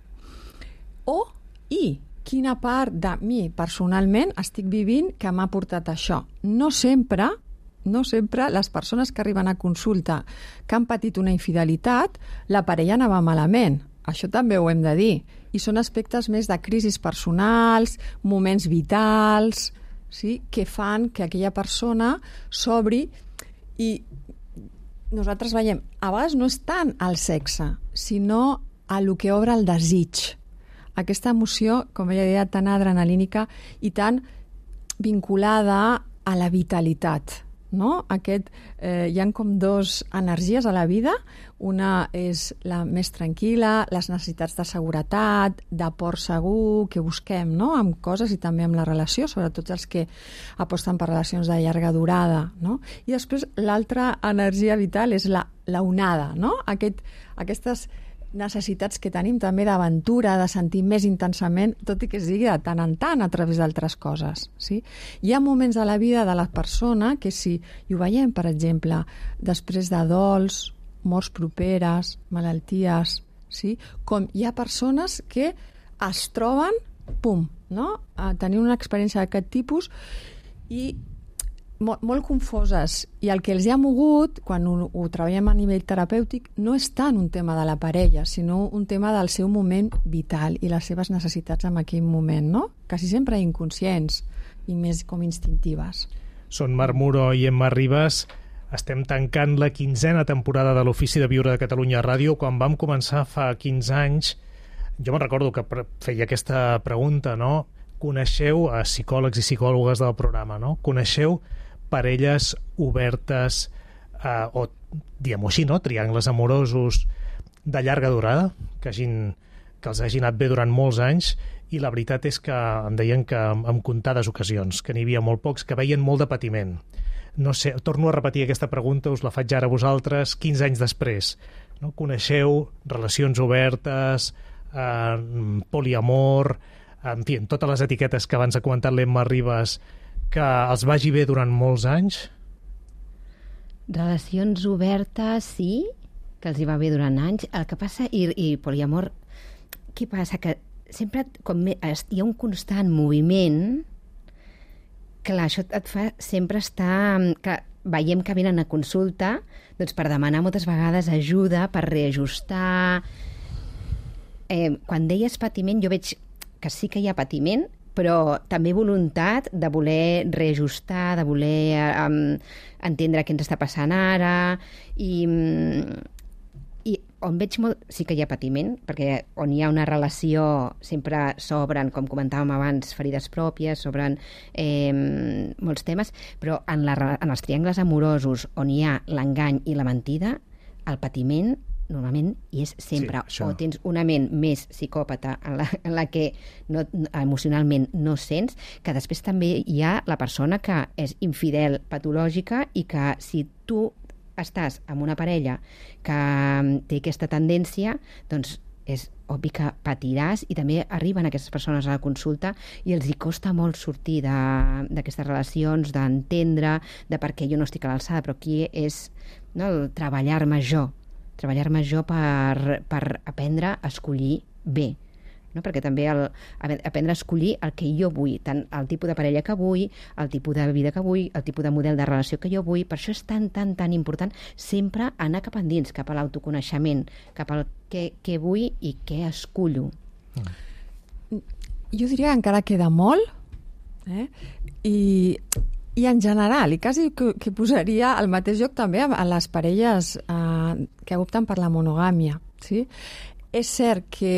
E: o i quina part de mi personalment estic vivint que m'ha portat això. No sempre, no sempre les persones que arriben a consulta que han patit una infidelitat, la parella anava malament. Això també ho hem de dir. I són aspectes més de crisis personals, moments vitals, sí? Que fan que aquella persona s'obri. I nosaltres veiem, a vegades no és tant el sexe, sinó a lo que obre el desig. Aquesta emoció, com ella deia, tan adrenalínica i tan vinculada a la vitalitat. No? Aquest, eh, hi ha com dos energies a la vida. Una és la més tranquil·la, les necessitats de seguretat, de port segur, que busquem, no? Amb coses i també amb la relació, sobretot els que aposten per relacions de llarga durada. No? I després l'altra energia vital és la, la onada, no? Aquest, aquestes necessitats que tenim també d'aventura, de sentir més intensament, tot i que sigui de tant en tant a través d'altres coses. Sí? Hi ha moments a la vida de la persona que si, i ho veiem, per exemple, després de dols, morts properes, malalties, sí? Com hi ha persones que es troben, pum, no? A tenir una experiència d'aquest tipus i molt, molt confoses, i el que els ha mogut, quan ho, ho treballem a nivell terapèutic, no és tant un tema de la parella, sinó un tema del seu moment vital i les seves necessitats en aquell moment, no? Quasi sempre inconscients i més com instintives.
A: Són Marc Muro i Emma Ribas. Estem tancant la quinzena temporada de l'Ofici de Viure de Catalunya Ràdio. Quan vam començar fa quinze anys, jo me'n recordo que feia aquesta pregunta, no? Coneixeu a psicòlegs i psicòlogues del programa, no? Coneixeu parelles obertes eh, o, diguem-ho així, no? Triangles amorosos de llarga durada, que, hagin, que els hagin anat bé durant molts anys, i la veritat és que em deien que en comptades ocasions, que n'hi havia molt pocs, que veien molt de patiment. No sé, torno a repetir aquesta pregunta, us la faig ara a vosaltres, quinze anys després. No? Coneixeu relacions obertes, eh, poliamor, en fi, totes les etiquetes que abans ha comentat l'Emma Ribas, que els vagi bé durant molts anys?
D: Relacions obertes, sí, que els hi va bé durant anys. El que passa, i, i poliamor, què passa? Que sempre, com hi ha un constant moviment, clar, això et fa sempre estar... Que veiem que venen a consulta doncs per demanar moltes vegades ajuda, per reajustar. Eh, quan deies patiment, jo veig que sí que hi ha patiment, però també voluntat de voler reajustar, de voler um, entendre què ens està passant ara, i, i on veig molt... Sí que hi ha patiment, perquè on hi ha una relació sempre s'obren, com comentàvem abans, ferides pròpies, s'obren eh, molts temes, però en, la, en els triangles amorosos on hi ha l'engany i la mentida, el patiment normalment hi és sempre.
A: Sí,
D: o tens una ment més psicòpata en la, en la que no, emocionalment no sents, que després també hi ha la persona que és infidel patològica i que si tu estàs amb una parella que té aquesta tendència, doncs és obvi que patiràs, i també arriben aquestes persones a la consulta i els hi costa molt sortir d'aquestes relacions, d'entendre de per què jo no estic a l'alçada, però aquí és, no, el treballar-me jo, treballar-me jo per, per aprendre a escollir bé, no? Perquè també el, aprendre a escollir el que jo vull, tant el tipus de parella que vull, el tipus de vida que vull, el tipus de model de relació que jo vull. Per això és tan, tan, tan important sempre anar cap endins, cap a l'autoconeixement, cap al què, què vull i què escullo.
E: Jo diria que encara queda molt, eh? I, i en general, i quasi que, que posaria al mateix lloc també a les parelles eh, que opten per la monogàmia. Sí? És cert que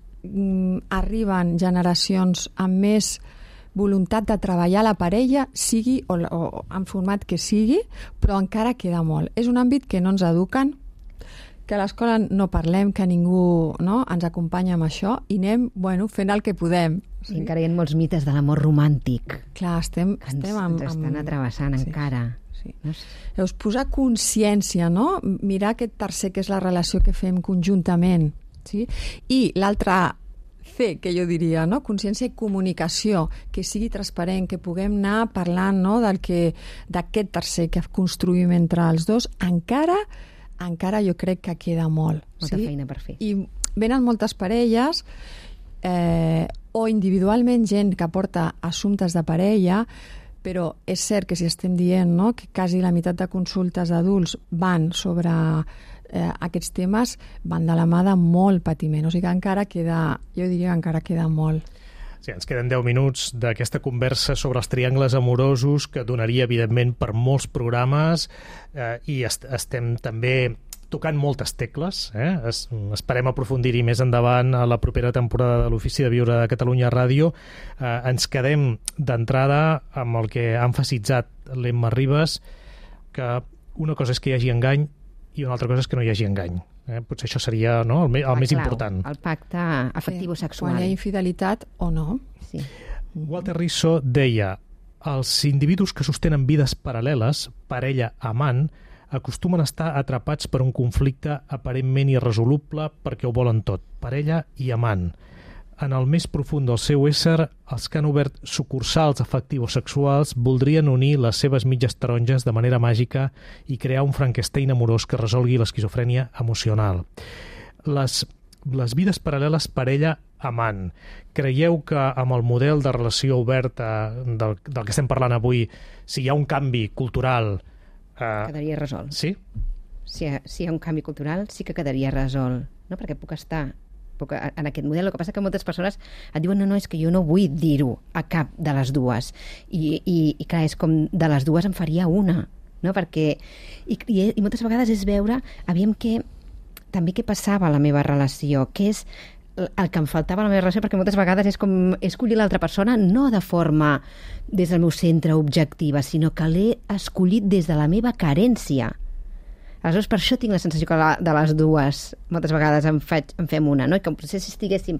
E: arriben generacions amb més voluntat de treballar la parella, sigui o, o en format que sigui, però encara queda molt. És un àmbit que no ens eduquen, que a l'escola no parlem, que ningú, no, ens acompanya amb això, i anem, bueno, fent el que podem.
D: Sí, encara hi ha molts mites de l'amor romàntic.
E: Clar, estem,
D: ens,
E: estem amb,
D: ens estan atrevessant
E: sí,
D: encara.
E: Sí.
D: No sé.
E: Llavors, posar consciència, no? Mirar aquest tercer que és la relació que fem conjuntament. Sí? I l'altre C, que jo diria, no? Consciència i comunicació, que sigui transparent, que puguem anar parlant, no? del que d'aquest tercer que construïm entre els dos, encara encara jo crec que queda molt.
D: Molta
E: sí?
D: feina per fer.
E: I venen moltes parelles eh, o individualment gent que porta assumptes de parella, però és cert que si estem dient, no? que quasi la meitat de consultes adults van sobre Eh, aquests temes, van de la mà de molt patiment, o sigui que encara queda, jo diria que encara queda molt.
A: Sí, ens queden deu minuts d'aquesta conversa sobre els triangles amorosos, que donaria, evidentment, per molts programes, eh, i est estem també tocant moltes tecles. Eh? Es esperem aprofundir-hi més endavant a la propera temporada de l'Ofici de Viure de Catalunya Ràdio. Eh, ens quedem d'entrada amb el que ha emfasitzat l'Emma Ribas, que una cosa és que hi hagi engany i una altra cosa és que no hi hagi engany. Eh? Potser això seria, no, el, me el més
D: clau,
A: important.
D: El pacte afectivo-sexual.
E: Quan hi ha infidelitat o no.
D: Sí.
A: Walter Rizzo deia: els individus que sostenen vides paral·leles, parella amant, acostumen a estar atrapats per un conflicte aparentment irresoluble perquè ho volen tot, parella i amant. En el més profund del seu ésser, els que han obert sucursals afectivo-sexuals voldrien unir les seves mitges taronges de manera màgica i crear un Frankenstein amorós que resolgui l'esquizofrènia emocional. Les, les vides paral·leles parella-amant. Creieu que amb el model de relació oberta del, del que estem parlant avui, si hi ha un canvi cultural... Eh,
D: quedaria resolt.
A: Sí?
D: Si hi, ha, si hi ha un canvi cultural, sí que quedaria resolt. No? Perquè puc estar... en aquest model. El que passa que moltes persones et diuen no, no, és que jo no vull dir-ho a cap de les dues. I, i, i clar, és com de les dues em faria una, no? Perquè i, i, i moltes vegades és veure aviam què, també què passava a la meva relació, què és el que em faltava a la meva relació, perquè moltes vegades és com escollir l'altra persona no de forma des del meu centre objectiva, sinó que l'he escollit des de la meva carència. Aleshores, per això tinc la sensació que la, de les dues moltes vegades en, faig, en fem una, no? I que potser si estiguéssim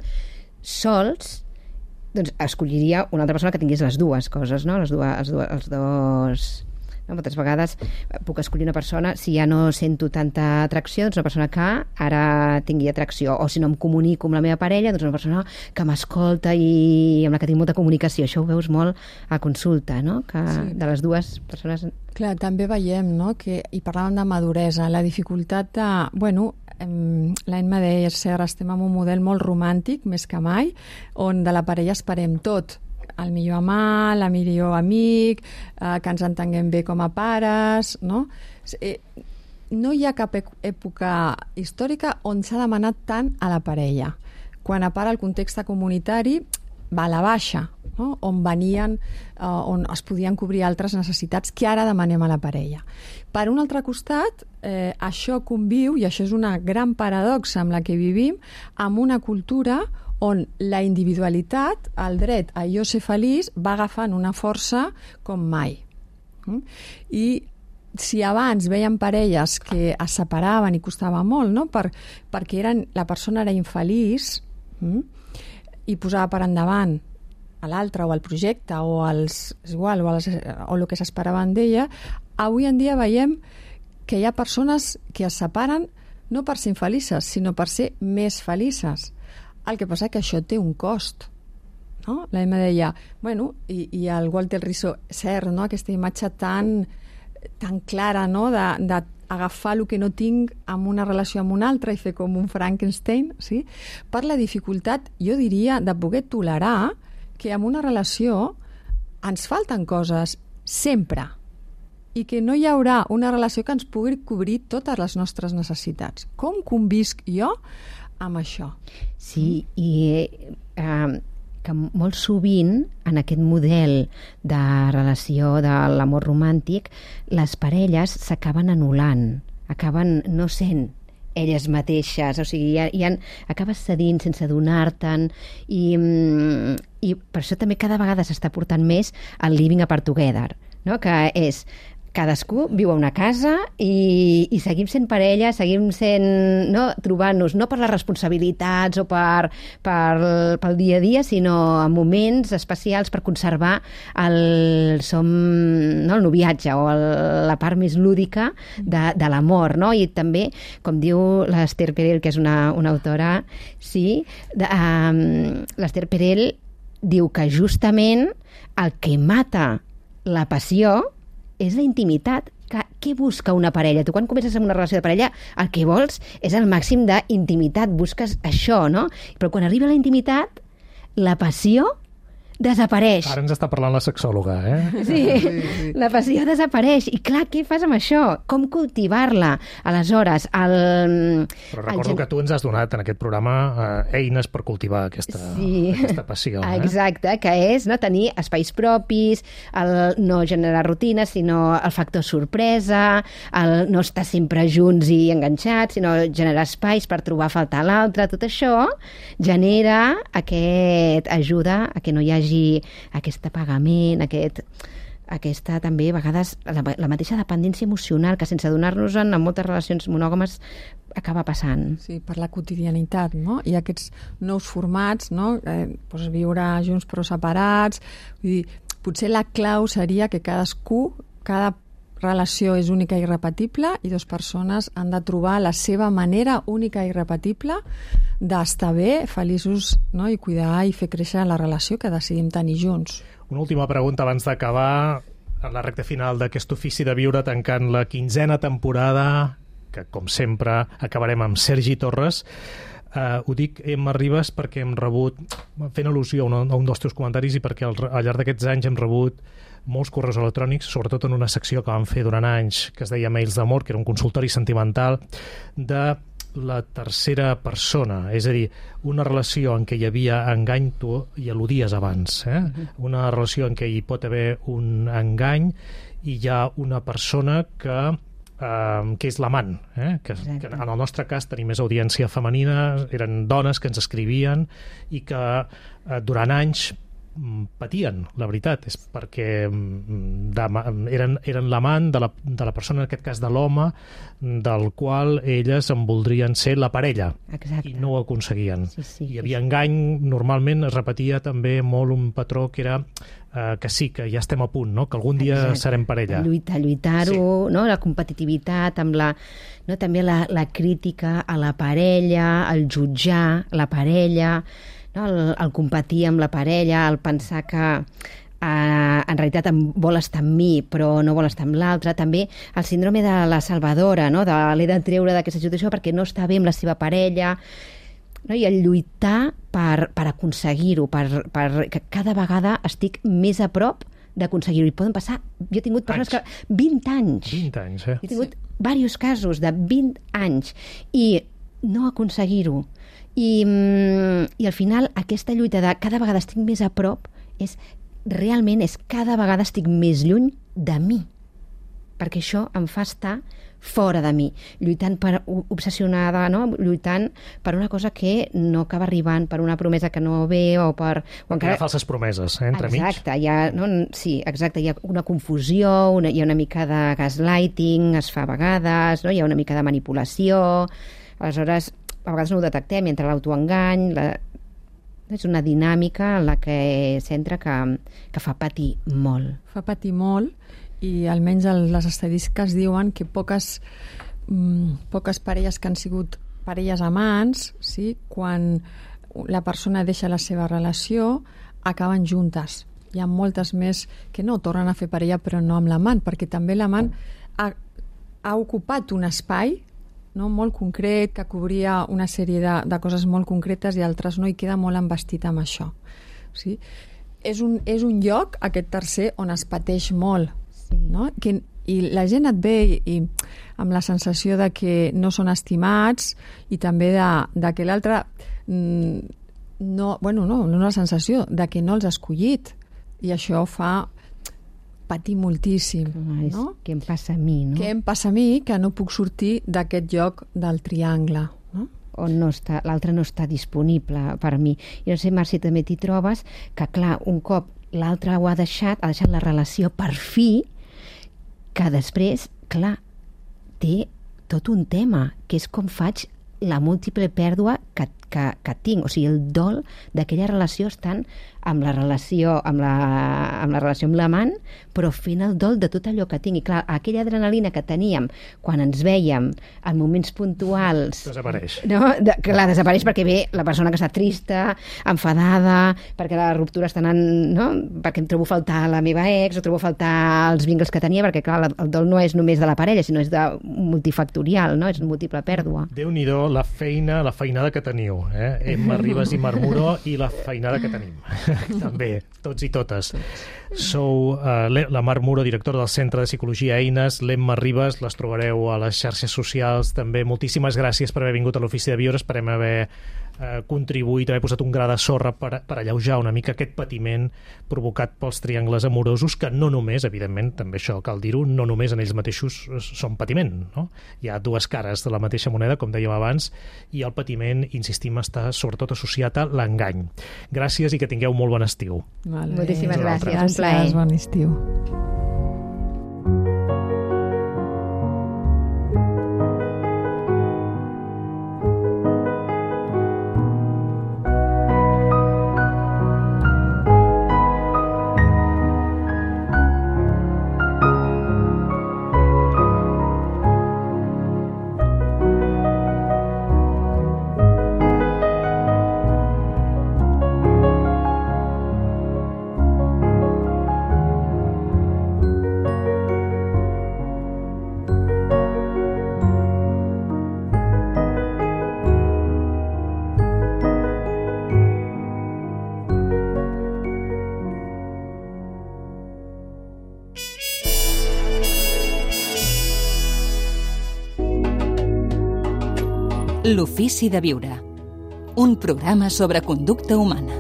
D: sols, doncs escolliria una altra persona que tingués les dues coses, no? Les dues, els, dues, els dos... No? Moltes vegades puc escollir una persona, si ja no sento tanta atracció, doncs una persona que ara tingui atracció, o si no em comunico amb la meva parella, doncs una persona que m'escolta i amb la que tinc molta comunicació. Això ho veus molt a consulta, no? Que sí. De les dues persones...
E: Clar, també veiem, no?, que, i parlàvem de maduresa, la dificultat de... Bueno, la Emma deia, Serra, estem en un model molt romàntic, més que mai, on de la parella esperem tot. El millor amant, la millor amic, eh, que ens entenguem bé com a pares, no? Eh, no hi ha cap època històrica on s'ha demanat tant a la parella. Quan a part el context comunitari va a la baixa, no? On venien, eh, on es podien cobrir altres necessitats que ara demanem a la parella. Per un altre costat, eh, això conviu, i això és una gran paradoxa amb la que vivim, amb una cultura on la individualitat, el dret a jo ser feliç, va agafant una força com mai. I si abans veiem parelles que es separaven i costava molt, no? per, perquè eren, la persona era infeliç hm? i posava per endavant a l'altre o al projecte o als, és igual, o, als, o el que s'esperaven d'ella, avui en dia veiem que hi ha persones que es separen no per ser infelices, sinó per ser més felices. El que passa és que això té un cost. No? La Emma deia, bueno, i, i el Walter Rizzo, cert, no? Aquesta imatge tan, tan clara, no? d'agafar el que no tinc amb una relació amb una altra i fer com un Frankenstein, sí? Per la dificultat, jo diria, de poder tolerar que en una relació ens falten coses sempre i que no hi haurà una relació que ens pugui cobrir totes les nostres necessitats. Com convisc jo amb això?
D: Sí, i... Eh, que molt sovint en aquest model de relació de l'amor romàntic les parelles s'acaben anul·lant, acaben no sent elles mateixes, o sigui, hi ha, hi ha, acabes cedint sense adonar-te'n i, i per això també cada vegada s'està portant més el living apart together, no? Que és cadascú viu a una casa i, i seguim sent parella, seguim sent, no, trobant-nos, no per les responsabilitats o per, per, pel dia a dia, sinó en moments especials per conservar el, som, no, el noviatge o el, la part més lúdica de, de l'amor, no? I també, com diu l'Esther Perel, que és una, una autora, sí, de, um, l'Esther Perel diu que justament el que mata la passió és la intimitat. Què busca una parella? Tu quan comences amb una relació de parella el que vols és el màxim d'intimitat, busques això, no? Però quan arriba la intimitat, la passió desapareix.
A: Ara ens està parlant la sexòloga, eh?
D: Sí, sí, sí. La passió desapareix. I clar, què fas amb això? Com cultivar-la? Aleshores, el...
A: Però recordo el... que tu ens has donat en aquest programa eh, eines per cultivar aquesta, sí. aquesta passió. Eh?
D: Exacte, que és no, tenir espais propis, el no generar rutines, sinó el factor sorpresa, el no estar sempre junts i enganxats, sinó generar espais per trobar a faltar l'altre. Tot això genera aquest... ajuda a que no hi hagi aquest apagament, aquest, aquesta també, a vegades, la, la mateixa dependència emocional que sense adonar-nos-en en moltes relacions monògames acaba passant.
E: Sí, per la quotidianitat, no? I aquests nous formats, no? Eh, doncs viure junts però separats. Vull dir, potser la clau seria que cadascú, cada relació és única i irrepetible i dues persones han de trobar la seva manera única i irrepetible d'estar bé, feliços, no? I cuidar i fer créixer la relació que decidim tenir junts.
A: Una última pregunta abans d'acabar en la recta final d'aquest ofici de viure, tancant la quinzena temporada, que com sempre acabarem amb Sergi Torres. Uh, ho dic, Emma Ribas, perquè hem rebut, fent al·lusió a un, a un dels teus comentaris i perquè al, al llarg d'aquests anys hem rebut molts correus electrònics, sobretot en una secció que vam fer durant anys, que es deia Mails d'amor, que era un consultori sentimental de la tercera persona, és a dir, una relació en què hi havia engany, tu hi al·ludies abans, eh? Una relació en què hi pot haver un engany i hi ha una persona que Uh, que és l'amant, eh? que, que en el nostre cas tenim més audiència femenina, eren dones que ens escrivien i que uh, durant anys patien, la veritat, és perquè de, eren, eren l'amant de, la, de la persona, en aquest cas de l'home, del qual elles en voldrien ser la parella. Exacte. I no ho aconseguien. Sí, sí, hi havia engany, normalment es repetia també molt un patró que era eh, que sí, que ja estem a punt, no? Que algun dia Exacte. Serem parella.
D: Lluitar, lluitar-ho, sí. No? La competitivitat, amb la, no? També la, la crítica a la parella, el jutjar la parella, no? el, el competir amb la parella, el pensar que eh, en realitat vol estar amb mi però no vol estar amb l'altre. També el síndrome de la salvadora, no? De l'he de treure d'aquesta situació perquè no està bé amb la seva parella, no? I el lluitar per, per aconseguir-ho, per, per, que cada vegada estic més a prop d'aconseguir-ho. I poden passar... Jo he tingut persones que... vint anys.
A: vint anys, eh?
D: He tingut sí. diversos casos de vint anys i no aconseguir-ho. I, i al final aquesta lluita de cada vegada estic més a prop és realment és cada vegada estic més lluny de mi, perquè això em fa estar fora de mi, lluitant per, obsessionada, no? Lluitant per una cosa que no acaba arribant, per una promesa que no ve o per... O encara...
A: Hi ha falses promeses, eh, entre mig.
D: Exacte, hi ha, no? Sí, exacte, hi ha una confusió, una, hi ha una mica de gaslighting, es fa a vegades, no? Hi ha una mica de manipulació, aleshores a vegades no ho detectem, entre l'autoengany, la... és una dinàmica en la que s'entra que, que fa patir molt.
E: Fa patir molt, i almenys el, les estadístiques diuen que poques, mm, poques parelles que han sigut parelles amants, sí, quan la persona deixa la seva relació, acaben juntes. Hi ha moltes més que no tornen a fer parella, però no amb l'amant, perquè també l'amant ha, ha ocupat un espai, no, molt concret, que cobria una sèrie de, de coses molt concretes i altres no, i queda molt envestit amb això. Sí? És un, és un lloc, aquest tercer, on es pateix molt. No? Que, i la gent et ve i, i amb la sensació de que no són estimats i també de, de que l'altre mm, no, bueno, no, no la sensació de que no els ha escollit, i això fa patir moltíssim.
D: Ah, és,
E: no?
D: Què em passa a mi, no?
E: Què em passa a mi que no puc sortir d'aquest lloc del triangle, no?
D: On no està, l'altre no està disponible per mi. I no sé, Marc, si també t'hi trobes que, clar, un cop l'altre ho ha deixat, ha deixat la relació per fi, que després, clar, té tot un tema, que és com faig la múltiple pèrdua que, que, que tinc, o sigui, el dol d'aquella relació estant amb la relació amb la, amb la relació amb l'amant, però fent el dol de tot allò que tinc. I clar, aquella adrenalina que teníem quan ens vèiem en moments puntuals...
A: Desapareix.
D: No? De, clar, desapareix perquè ve la persona que està trista, enfadada, perquè la ruptura està anant... No? Perquè em trobo a faltar la meva ex, o trobo a faltar els vincles que tenia, perquè clar, el dol no és només de la parella, sinó és de multifactorial, no? És múltiple pèrdua.
A: Déu-n'hi-do la feina, la feinada que teniu, eh? Emma Ribas i Marc Muro, i la feinada que tenim. També, tots i totes. Sou uh, la Marc Muro, directora del Centre de Psicologia Eines, l'Emma Ribas, les trobareu a les xarxes socials també. Moltíssimes gràcies per haver vingut a l'Ofici de Viure, esperem haver uh, contribuït, haver posat un gra de sorra per, per alleujar una mica aquest patiment provocat pels triangles amorosos, que no només, evidentment, també això cal dir-ho, no només en ells mateixos són patiment, no? Hi ha dues cares de la mateixa moneda, com dèiem abans, i el patiment, insistim, està sobretot associat a l'engany. Gràcies i que tingueu molt bon estiu.
E: Vale.
D: Moltíssimes gràcies,
E: gràcies,
D: un plaer.
E: Bon estiu.
H: L'Ofici de Viure, un programa sobre conducta humana.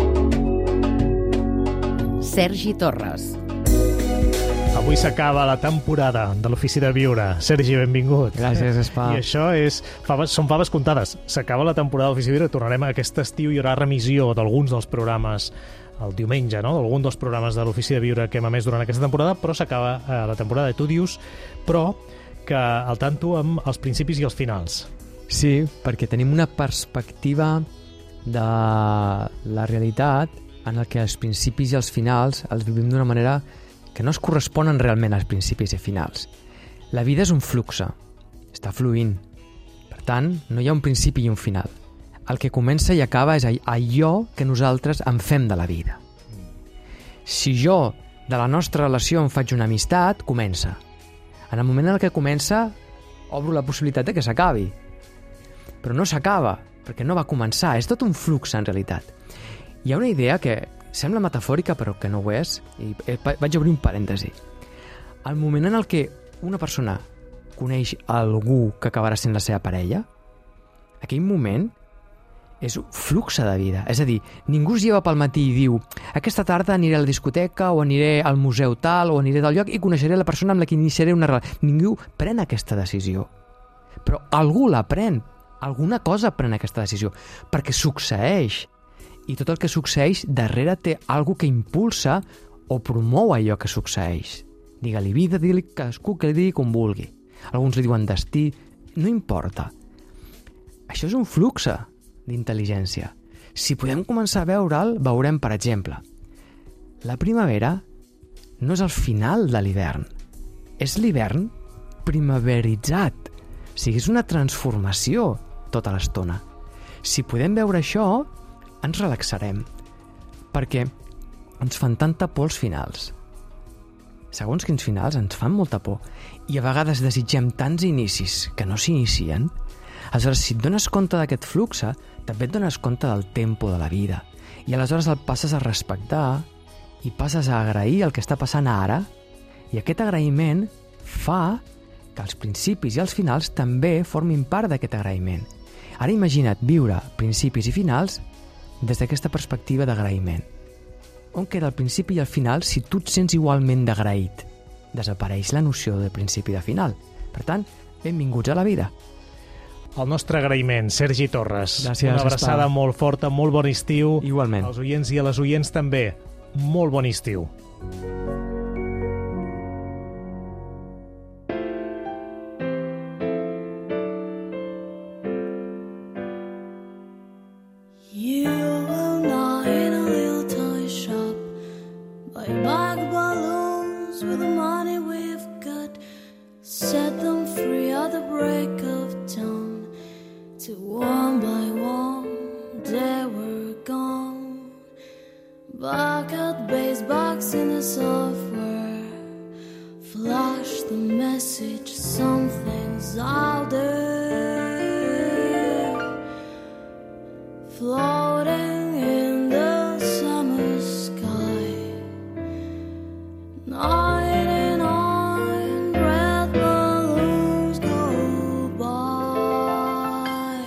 G: Sergi Torres.
A: Avui s'acaba la temporada de l'Ofici de Viure. Sergi, benvingut.
I: Gràcies, Espa.
A: I això és... Faves, són faves comptades. S'acaba la temporada de l'Ofici de Viure, tornarem a aquest estiu, hi haurà remissió d'alguns dels programes el diumenge, no?, d'algun dels programes de l'Ofici de Viure que hem emès durant aquesta temporada, però s'acaba eh, la temporada de Tu dius, però que al tanto amb els principis i els finals.
I: Sí, perquè tenim una perspectiva de la realitat en el que els principis i els finals els vivim d'una manera que no es corresponen realment als principis i finals. La vida és un flux, està fluint. Per tant, no hi ha un principi i un final. El que comença i acaba és allò que nosaltres en fem de la vida. Si jo, de la nostra relació, en faig una amistat, comença. En el moment en què comença, obro la possibilitat de que s'acabi. Però no s'acaba, perquè no va començar. És tot un flux, en realitat. Hi ha una idea que sembla metafòrica, però que no ho és, i vaig obrir un parèntesi. El moment en el que una persona coneix algú que acabarà sent la seva parella, aquell moment és un flux de vida. És a dir, ningú es lleva pel matí i diu aquesta tarda aniré a la discoteca o aniré al museu tal o aniré del lloc i coneixeré la persona amb la que iniciaré una relació. Ningú pren aquesta decisió. Però algú la pren. Alguna cosa pren aquesta decisió. Perquè succeeix. I tot el que succeeix darrere té algú que impulsa o promou allò que succeeix. Digue-li vida, digue-li cadascú que li digui com vulgui. Alguns li diuen destí. No importa. Això és un flux d'intel·ligència. Si podem començar a veure'l, veurem, per exemple, la primavera no és el final de l'hivern, és l'hivern primaveritzat. O sigui, és una transformació tota l'estona. Si podem veure això, ens relaxarem, perquè ens fan tanta por els finals. Segons quins finals ens fan molta por i a vegades desitgem tants inicis que no s'inicien. Aleshores, si et dones compte d'aquest flux, també et dones compte del tempo de la vida. I aleshores el passes a respectar i passes a agrair el que està passant ara, i aquest agraïment fa que els principis i els finals també formin part d'aquest agraïment. Ara imagina't viure principis i finals des d'aquesta perspectiva d'agraïment. On queda el principi i el final si tu et sents igualment d'agraït? Desapareix la noció de principi i de final. Per tant, benvinguts a la vida.
A: El nostre agraïment, Sergi Torres.
I: Gràcies,
A: Una abraçada
I: Espai.
A: molt forta, molt bon estiu.
I: Igualment.
A: Als oients i a les oients també. Molt bon estiu.
F: You and I in a little toy shop, buy bag balloons with the money we've got, set them free at the break of dawn, till one by one they were gone. Back at base box in the software, flash the message, something's out there. Floating in the summer sky, ninety-nine red balloons go by.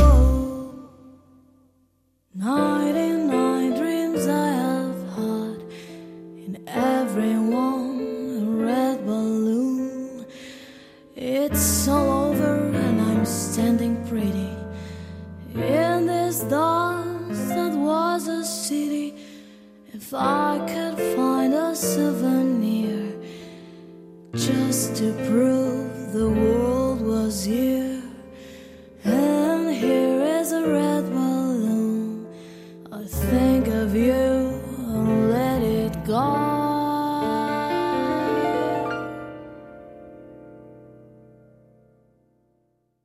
F: Ninety-nine dreams I have had
J: it's all over and I'm standing pretty in this dust that was a city. If I could find a souvenir just to prove the world